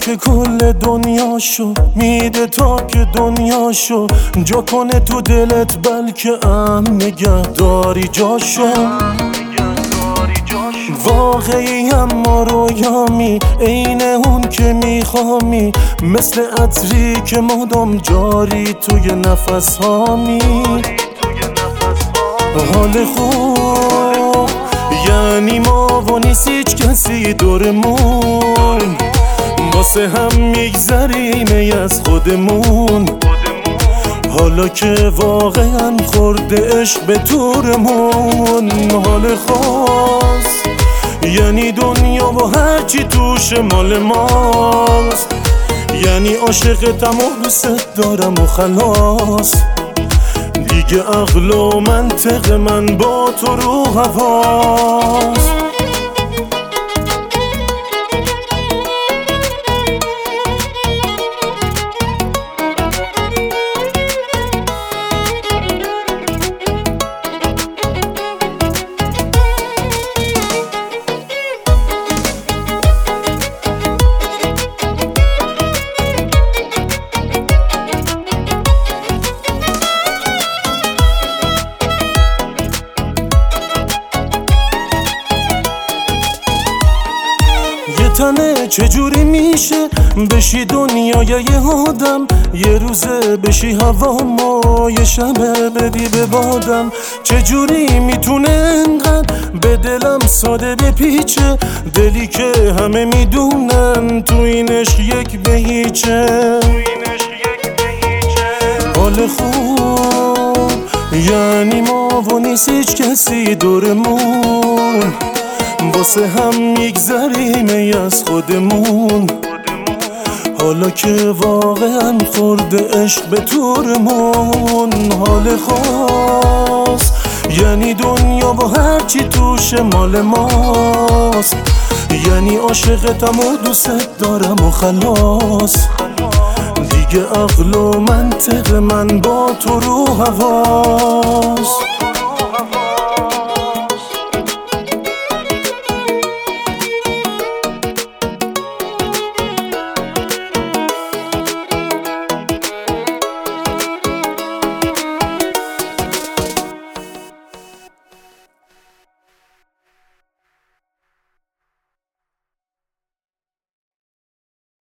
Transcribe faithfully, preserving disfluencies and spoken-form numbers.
که کل دنیاشو میده تا که دنیاشو جا کنه تو دلت، بلکه ام نگه داری جاشو. واقعی اما رویامی عین اون که میخوامی، مثل عطری که مدام جاری توی نفس هامی. حال خوب یعنی ما و نیست هیچ کسی دورمون، واسه هم میگذریم از خودمون. حالا که واقعا خورده عشق به تورمون. حال خاص یعنی دنیا و هرچی توش مال ماست، یعنی عاشقتم و دوست دارم و خلاص. دیگه عقل و منطق من با تو رو هواست. تنه چجوری میشه بشی دنیای یه آدم، یه روزه بشی هوا ما یه شبه بدی به بادم. چجوری میتونه انقدر به دلم ساده بپیچه، دلی که همه میدونن تو این عشق یک به هیچه. حال خوب یعنی ما و نیست هیچ کسی دورمون، واسه هم میگذریم از خودمون. حالا که واقعا خورده عشق به تورمون. حال خاص یعنی دنیا و هرچی توش مال ماست، یعنی عاشقتم و دوست دارم و خلاص. دیگه عقل و منطق من با تو رو هواست.